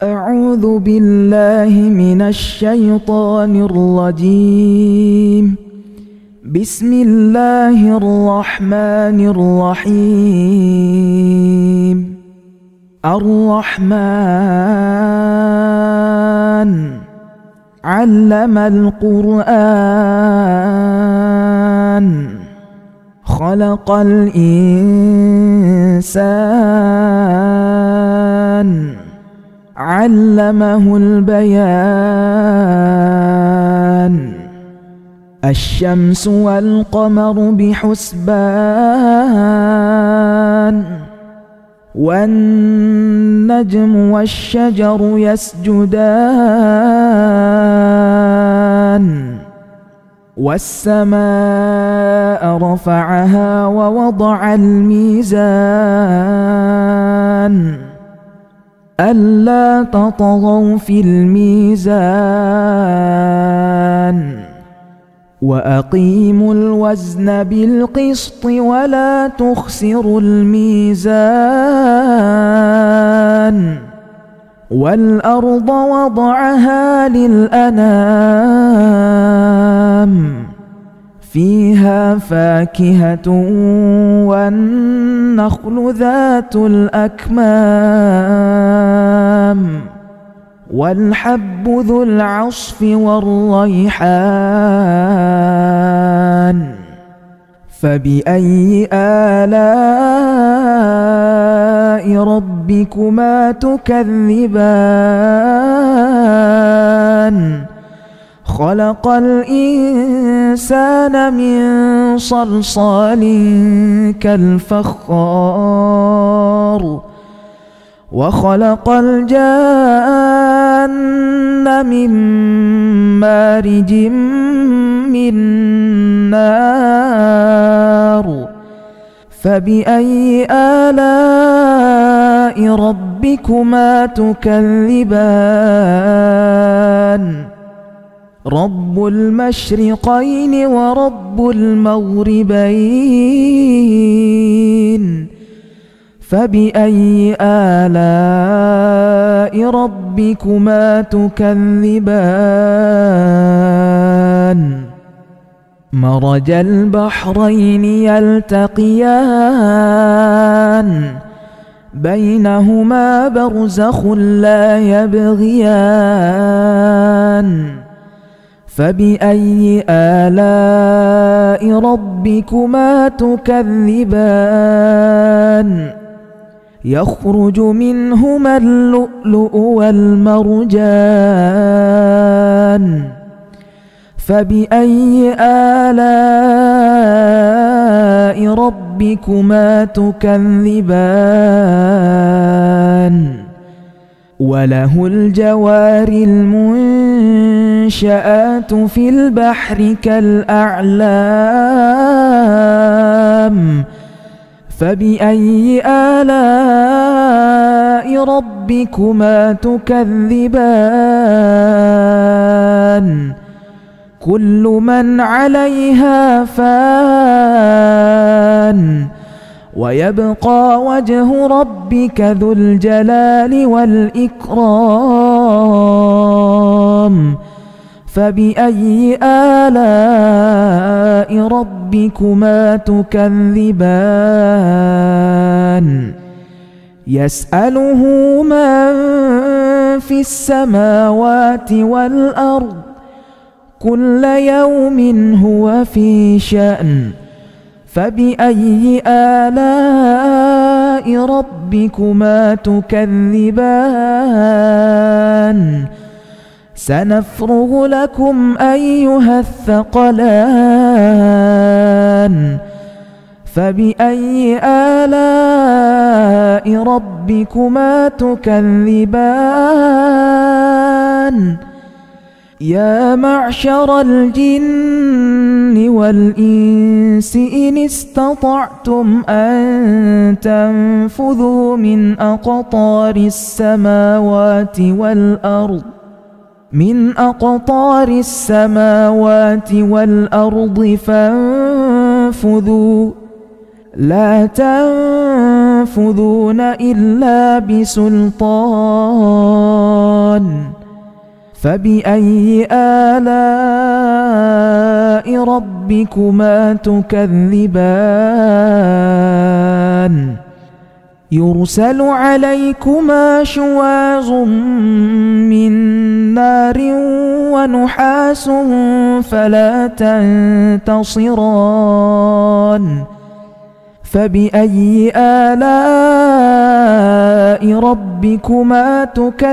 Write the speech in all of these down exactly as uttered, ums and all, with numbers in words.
أعوذ بالله من الشيطان الرجيم. بسم الله الرحمن الرحيم. الرحمن علم القرآن خلق الإنسان علمه البيان. الشمس والقمر بحسبان والنجم والشجر يسجدان والسماء رفعها ووضع الميزان ألا تطغوا في الميزان وأقيموا الوزن بالقسط ولا تخسروا الميزان والأرض وضعها للأنام فيها فاكهة والنخل ذات الأكمام والحب ذو العصف والريحان. فبأي آلاء ربكما تكذبان خلق الإنسان من صلصال كالفخار وخلق الجان من مارج من نار. فبأي آلاء ربكما تكذبان رب المشرقين ورب المغربين. فبأي آلاء ربكما تكذبان مرج البحرين يلتقيان بينهما برزخ لا يبغيان. فبأي آلاء ربكما تكذبان يخرج منهما اللؤلؤ والمرجان. فبأي آلاء ربكما تكذبان وله الجوار المنشآت في البحر كالأعلام. فبأي آلاء ربكما تكذبان كل من عليها فان ويبقى وجه ربك ذو الجلال والإكرام. فبأي آلاء ربكما تكذبان يسأله من في السماوات والأرض كل يوم هو في شأن. فبأي آلاء ربكما تكذبان سنفرغ لكم أيها الثقلان. فبأي آلاء ربكما تكذبان يا معشر الجن والإنس إن استطعتم أن تنفذوا من أقطار السماوات والأرض من أقطار السماوات والأرض فانفذوا لا تنفذون. لا تنفذون إلا بسلطان. فبأي آلاء ربكما تكذبان يرسل عليكما شواظ من نار ونحاس فلا تنتصران فبأي آلاء ربكما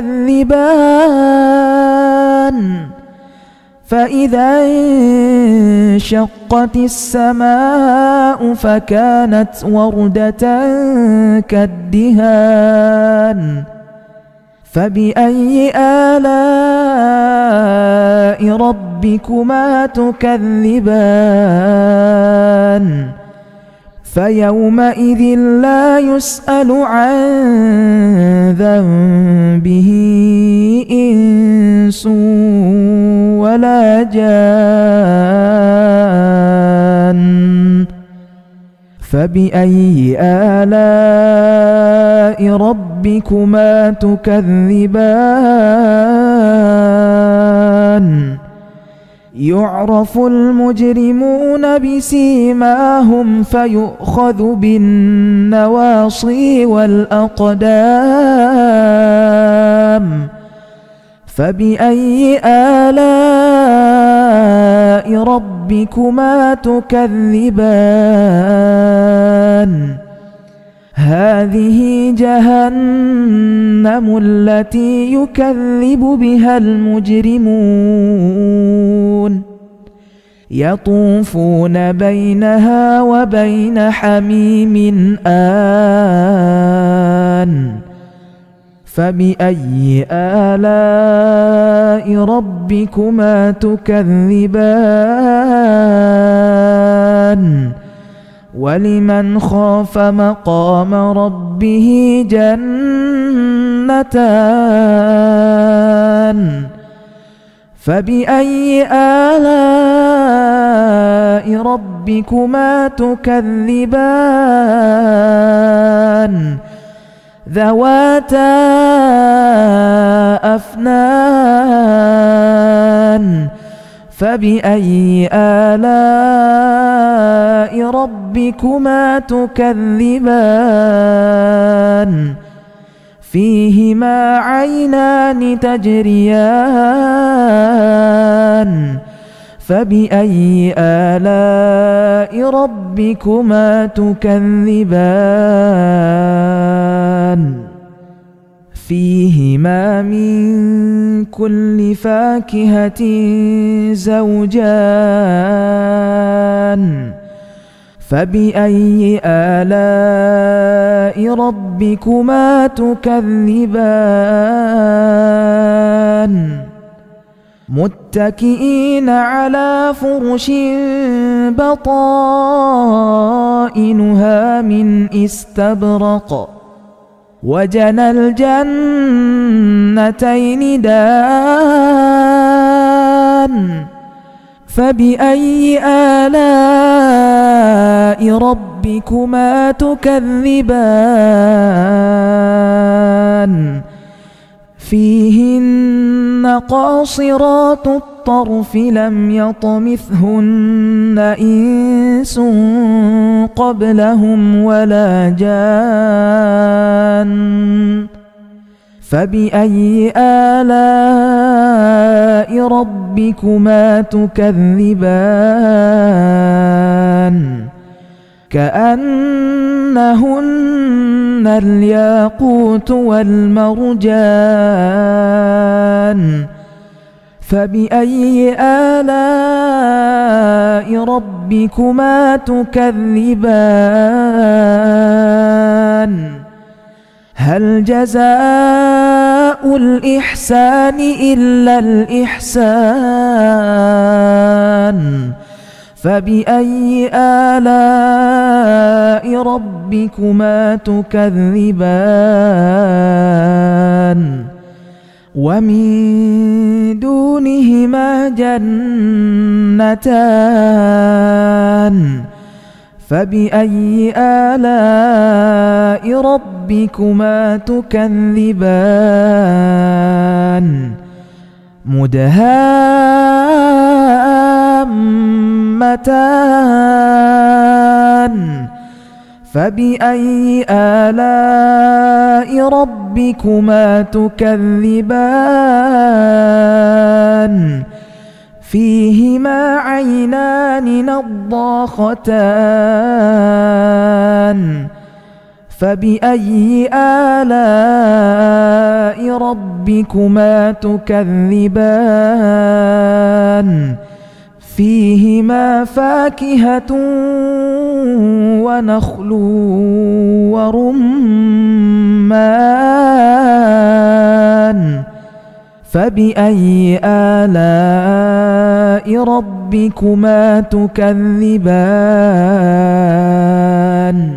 تكذبان فإذا انشقت السماء فكانت وردة كالدهان فبأي آلاء ربكما تكذبان فيومئذ لا يسأل عن ذنبه إنس ولا جان فبأي آلاء ربكما تكذبان يعرف المجرمون بسيماهم فيؤخذ بالنواصي والأقدام فبأي آلاء ربكما تكذبان هذه جهنم التي يكذب بها المجرمون يطوفون بينها وبين حميم آن فبأي آلاء ربكما تكذبان ولمن خاف مقام ربه جنتان فبأي آلاء ربكما تكذبان ذواتا أفنان فبأي آلاء ربكما تكذبان فيهما عينان تجريان فبأي آلاء ربكما تكذبان فيهما من كل فاكهة زوجان فبأي آلاء ربكما تكذبان متكئين على فرش بطائنها من استبرق وجنى الجنتين دان فبأي آلاء ربكما تكذبان فيهن قاصرات الطرف لم يطمثهن إنس قبلهم ولا جان فبأي آلاء ربكما تكذبان كأنهن الياقوت والمرجان فبأي آلاء ربكما تكذبان هل جزاء الإحسان إلا الإحسان فبأي آلاء ربكما تكذبان ومن دونهما جنتان فبأي آلاء ربكما تكذبان مدهامتان فبأي آلاء ربكما تكذبان فيهما عينان نضاختان فبأي آلاء ربكما تكذبان فيهما فاكهة ونخل ورمان فبأي آلاء ربكما تكذبان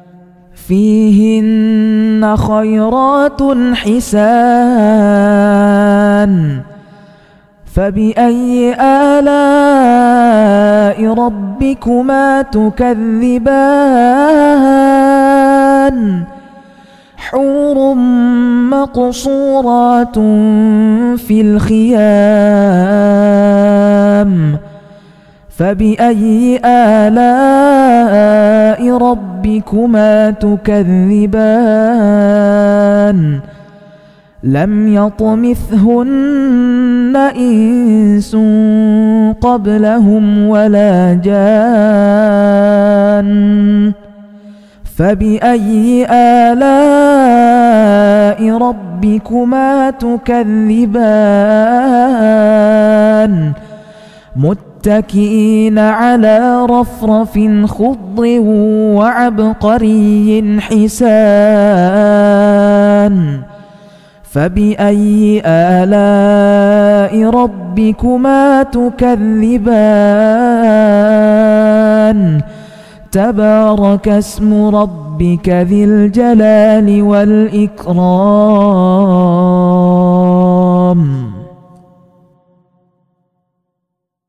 فيهن خيرات حسان فبأي آلاء ربكما تكذبان حور مقصورات في الخيام فبأي آلاء ربكما تكذبان لم يطمثهن إنس قبلهم ولا جان فبأي آلاء ربكما تكذبان متكئين على رفرف خضر وعبقري حسان فبأي آلاء ربكما تكذبان تبارك اسم ربك ذي الجلال والإكرام